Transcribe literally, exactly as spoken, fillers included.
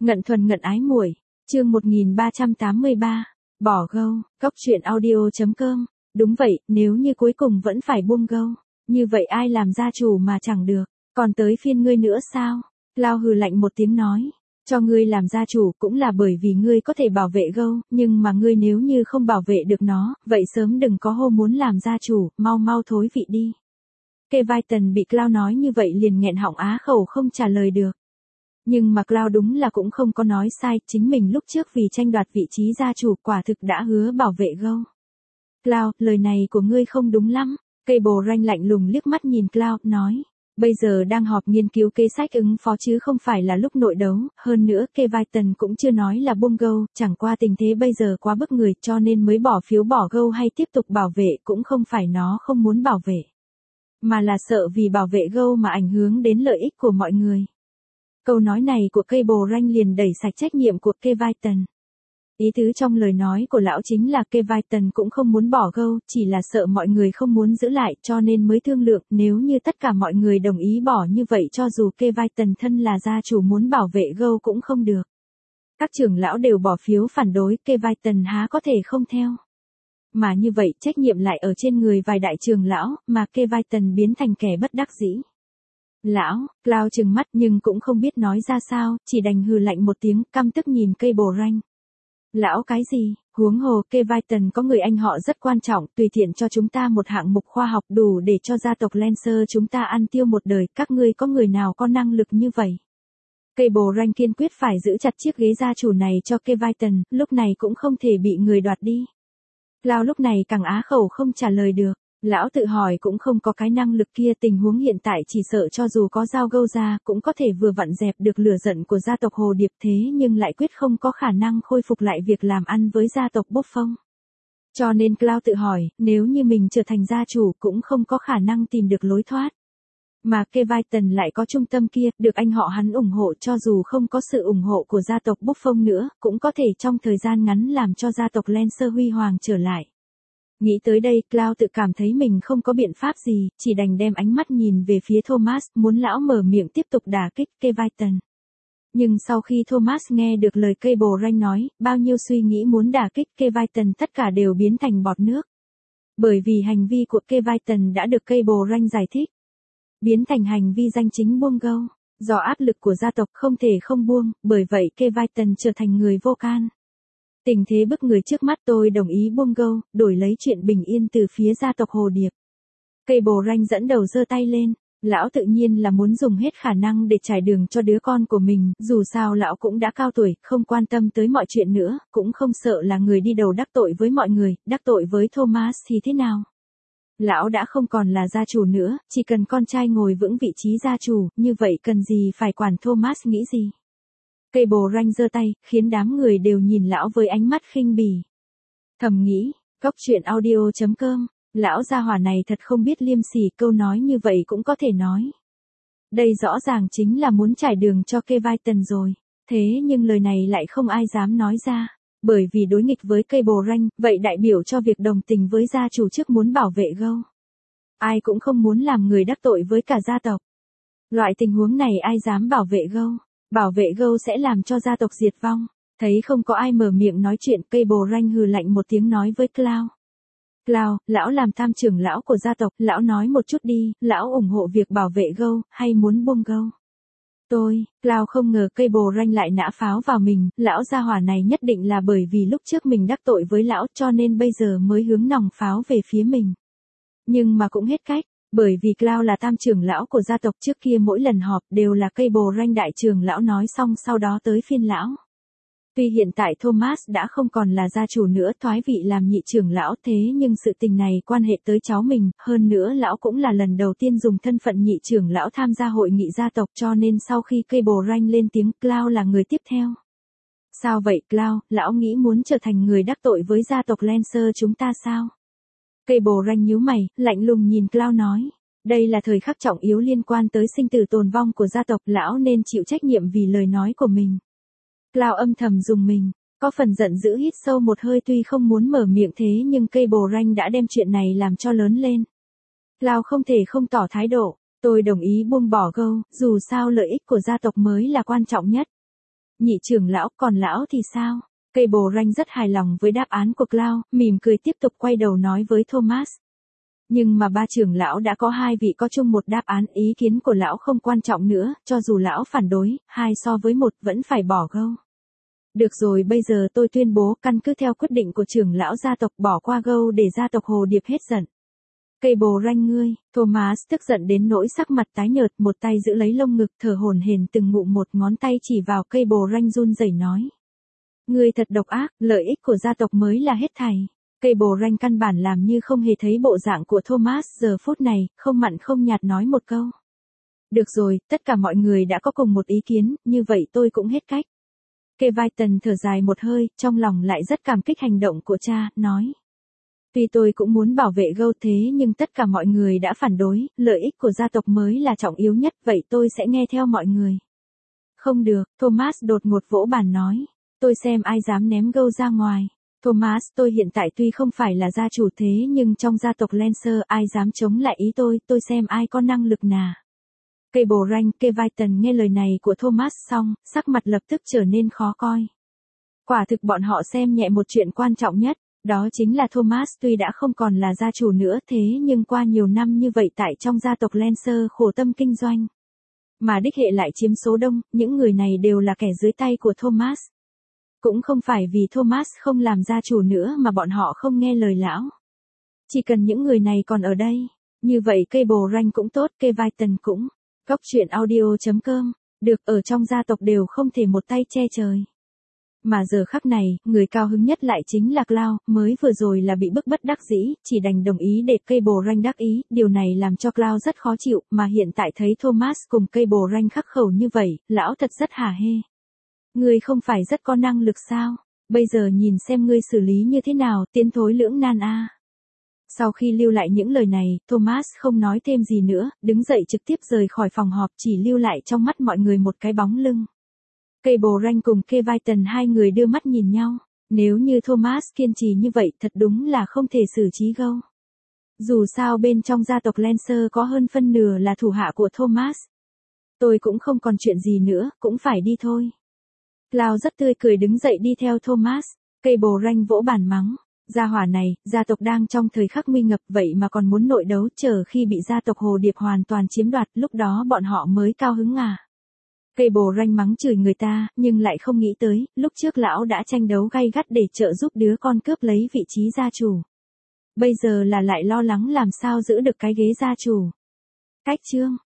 Ngận thuần ngận ái muội, chương một nghìn ba trăm tám mươi ba, bỏ gâu, cóc truyện audio.com. Đúng vậy, nếu như cuối cùng vẫn phải buông gâu, như vậy ai làm gia chủ mà chẳng được, còn tới phiên ngươi nữa sao? Lao hừ lạnh một tiếng nói, cho ngươi làm gia chủ cũng là bởi vì ngươi có thể bảo vệ gâu, nhưng mà ngươi nếu như không bảo vệ được nó, vậy sớm đừng có hô muốn làm gia chủ, mau mau thối vị đi. Keviton bị Cloud nói như vậy liền nghẹn họng á khẩu không trả lời được. Nhưng mà Cloud đúng là cũng không có nói sai, chính mình lúc trước vì tranh đoạt vị trí gia chủ quả thực đã hứa bảo vệ gâu. Cloud, lời này của ngươi không đúng lắm. Cable Ranh lạnh lùng liếc mắt nhìn Cloud, nói. Bây giờ đang họp nghiên cứu kế sách ứng phó chứ không phải là lúc nội đấu, hơn nữa Keviton cũng chưa nói là buông gâu, chẳng qua tình thế bây giờ quá bức người cho nên mới bỏ phiếu bỏ gâu hay tiếp tục bảo vệ cũng không phải nó không muốn bảo vệ. Mà là sợ vì bảo vệ gâu mà ảnh hưởng đến lợi ích của mọi người. Câu nói này của Cable Ranh liền đẩy sạch trách nhiệm của Keviton. Ý tứ trong lời nói của lão chính là Keviton cũng không muốn bỏ gâu, chỉ là sợ mọi người không muốn giữ lại cho nên mới thương lượng, nếu như tất cả mọi người đồng ý bỏ như vậy cho dù Keviton thân là gia chủ muốn bảo vệ gâu cũng không được. Các trưởng lão đều bỏ phiếu phản đối, Keviton há có thể không theo. Mà như vậy trách nhiệm lại ở trên người vài đại trưởng lão, mà Keviton biến thành kẻ bất đắc dĩ. Lão, Cloud trừng mắt nhưng cũng không biết nói ra sao, chỉ đành hừ lạnh một tiếng, căm tức nhìn Cable Ranh. Lão cái gì, huống hồ Keviton có người anh họ rất quan trọng, tùy tiện cho chúng ta một hạng mục khoa học đủ để cho gia tộc Lancer chúng ta ăn tiêu một đời, các ngươi có người nào có năng lực như vậy? Cable Ranh kiên quyết phải giữ chặt chiếc ghế gia chủ này cho Keviton, lúc này cũng không thể bị người đoạt đi. Cloud lúc này càng á khẩu không trả lời được. Lão tự hỏi cũng không có cái năng lực kia, tình huống hiện tại chỉ sợ cho dù có dao gâu ra cũng có thể vừa vặn dẹp được lửa giận của gia tộc Hồ Điệp thế nhưng lại quyết không có khả năng khôi phục lại việc làm ăn với gia tộc Bốc Phong. Cho nên Cloud tự hỏi, nếu như mình trở thành gia chủ cũng không có khả năng tìm được lối thoát. Mà Keviton lại có trung tâm kia, được anh họ hắn ủng hộ cho dù không có sự ủng hộ của gia tộc Bốc Phong nữa, cũng có thể trong thời gian ngắn làm cho gia tộc Lancer huy hoàng trở lại. Nghĩ tới đây, Cloud tự cảm thấy mình không có biện pháp gì, chỉ đành đem ánh mắt nhìn về phía Thomas, muốn lão mở miệng tiếp tục đả kích Keviton. Nhưng sau khi Thomas nghe được lời Cable Ranh nói, bao nhiêu suy nghĩ muốn đả kích Keviton tất cả đều biến thành bọt nước. Bởi vì hành vi của Keviton đã được Cable Ranh giải thích. Biến thành hành vi danh chính buông gâu. Do áp lực của gia tộc không thể không buông, bởi vậy Keviton trở thành người vô can. Tình thế bức người trước mắt tôi đồng ý buông gâu, đổi lấy chuyện bình yên từ phía gia tộc Hồ Điệp. Cable Ranh dẫn đầu giơ tay lên, lão tự nhiên là muốn dùng hết khả năng để trải đường cho đứa con của mình, dù sao lão cũng đã cao tuổi, không quan tâm tới mọi chuyện nữa, cũng không sợ là người đi đầu đắc tội với mọi người, đắc tội với Thomas thì thế nào. Lão đã không còn là gia chủ nữa, chỉ cần con trai ngồi vững vị trí gia chủ, như vậy cần gì phải quản Thomas nghĩ gì. Cable Ranh giơ tay, khiến đám người đều nhìn lão với ánh mắt khinh bỉ. Thầm nghĩ, cóc truyện audio.com, lão gia hỏa này thật không biết liêm sỉ, câu nói như vậy cũng có thể nói. Đây rõ ràng chính là muốn trải đường cho Keviton rồi, thế nhưng lời này lại không ai dám nói ra, bởi vì đối nghịch với Cable Ranh, vậy đại biểu cho việc đồng tình với gia chủ trước muốn bảo vệ gâu. Ai cũng không muốn làm người đắc tội với cả gia tộc. Loại tình huống này ai dám bảo vệ gâu? Bảo vệ gâu sẽ làm cho gia tộc diệt vong. Thấy không có ai mở miệng nói chuyện, Cable Ranh hừ lạnh một tiếng nói với Cloud. Cloud, lão làm tham trưởng lão của gia tộc, lão nói một chút đi, lão ủng hộ việc bảo vệ gâu, hay muốn buông gâu? Tôi, Cloud không ngờ Cable Ranh lại nã pháo vào mình, lão gia hỏa này nhất định là bởi vì lúc trước mình đắc tội với lão cho nên bây giờ mới hướng nòng pháo về phía mình. Nhưng mà cũng hết cách. Bởi vì Cloud là tam trưởng lão của gia tộc, trước kia mỗi lần họp đều là Cable Ranh đại trưởng lão nói xong sau đó tới phiên lão. Tuy hiện tại Thomas đã không còn là gia chủ nữa, thoái vị làm nhị trưởng lão, thế nhưng sự tình này quan hệ tới cháu mình, hơn nữa lão cũng là lần đầu tiên dùng thân phận nhị trưởng lão tham gia hội nghị gia tộc cho nên sau khi Cable Ranh lên tiếng, Cloud là người tiếp theo. Sao vậy Cloud, lão nghĩ muốn trở thành người đắc tội với gia tộc Lancer chúng ta sao? Cable Ranh nhíu mày, lạnh lùng nhìn Cloud nói. Đây là thời khắc trọng yếu liên quan tới sinh tử tồn vong của gia tộc, lão nên chịu trách nhiệm vì lời nói của mình. Cloud âm thầm dùng mình, có phần giận dữ hít sâu một hơi, tuy không muốn mở miệng thế nhưng Cable Ranh đã đem chuyện này làm cho lớn lên. Cloud không thể không tỏ thái độ, tôi đồng ý buông bỏ gâu, dù sao lợi ích của gia tộc mới là quan trọng nhất. Nhị trưởng lão, còn lão thì sao? Cable Ranh rất hài lòng với đáp án của Cloud, mỉm cười tiếp tục quay đầu nói với Thomas. Nhưng mà ba trưởng lão đã có hai vị có chung một đáp án, ý kiến của lão không quan trọng nữa, cho dù lão phản đối, hai so với một vẫn phải bỏ gâu. Được rồi, bây giờ tôi tuyên bố căn cứ theo quyết định của trưởng lão gia tộc bỏ qua gâu để gia tộc Hồ Điệp hết giận. Cable Ranh ngươi, Thomas tức giận đến nỗi sắc mặt tái nhợt, một tay giữ lấy lông ngực thở hổn hển từng ngụm, một ngón tay chỉ vào Cable Ranh run rẩy nói. Ngươi thật độc ác, lợi ích của gia tộc mới là hết thảy. Cable Ranh căn bản làm như không hề thấy bộ dạng của Thomas giờ phút này, không mặn không nhạt nói một câu. Được rồi, tất cả mọi người đã có cùng một ý kiến, như vậy tôi cũng hết cách. Keviton thở dài một hơi, trong lòng lại rất cảm kích hành động của cha, nói. Tuy tôi cũng muốn bảo vệ gâu thế nhưng tất cả mọi người đã phản đối, lợi ích của gia tộc mới là trọng yếu nhất, vậy tôi sẽ nghe theo mọi người. Không được, Thomas đột ngột vỗ bàn nói. Tôi xem ai dám ném gâu ra ngoài. Thomas, tôi hiện tại tuy không phải là gia chủ thế nhưng trong gia tộc Lancer ai dám chống lại ý tôi, tôi xem ai có năng lực nà. Cable Ranh, Keviton nghe lời này của Thomas xong, sắc mặt lập tức trở nên khó coi. Quả thực bọn họ xem nhẹ một chuyện quan trọng nhất, đó chính là Thomas tuy đã không còn là gia chủ nữa thế nhưng qua nhiều năm như vậy tại trong gia tộc Lancer khổ tâm kinh doanh. Mà đích hệ lại chiếm số đông, những người này đều là kẻ dưới tay của Thomas. Cũng không phải vì Thomas không làm gia chủ nữa mà bọn họ không nghe lời lão. Chỉ cần những người này còn ở đây, như vậy Cable Ranh cũng tốt, Keviton cũng. Góc truyện audio chấm com, được ở trong gia tộc đều không thể một tay che trời. Mà giờ khắc này, người cao hứng nhất lại chính là Cloud, mới vừa rồi là bị bức bất đắc dĩ, chỉ đành đồng ý để Cable Ranh đắc ý, điều này làm cho Cloud rất khó chịu, mà hiện tại thấy Thomas cùng Cable Ranh khắc khẩu như vậy, lão thật rất hả hê. Ngươi không phải rất có năng lực sao? Bây giờ nhìn xem ngươi xử lý như thế nào, tiến thối lưỡng nan a. Sau khi lưu lại những lời này, Thomas không nói thêm gì nữa, đứng dậy trực tiếp rời khỏi phòng họp, chỉ lưu lại trong mắt mọi người một cái bóng lưng. Cable Ranh cùng Keviton hai người đưa mắt nhìn nhau, nếu như Thomas kiên trì như vậy thật đúng là không thể xử trí gâu. Dù sao bên trong gia tộc Lancer có hơn phân nửa là thủ hạ của Thomas. Tôi cũng không còn chuyện gì nữa, cũng phải đi thôi. Cloud rất tươi cười đứng dậy đi theo Thomas, Cable Ranh vỗ bàn mắng. Gia hỏa này, gia tộc đang trong thời khắc nguy ngập vậy mà còn muốn nội đấu, chờ khi bị gia tộc Hồ Điệp hoàn toàn chiếm đoạt, lúc đó bọn họ mới cao hứng à. Cable Ranh mắng chửi người ta, nhưng lại không nghĩ tới, lúc trước lão đã tranh đấu gay gắt để trợ giúp đứa con cướp lấy vị trí gia chủ. Bây giờ là lại lo lắng làm sao giữ được cái ghế gia chủ. Cách chương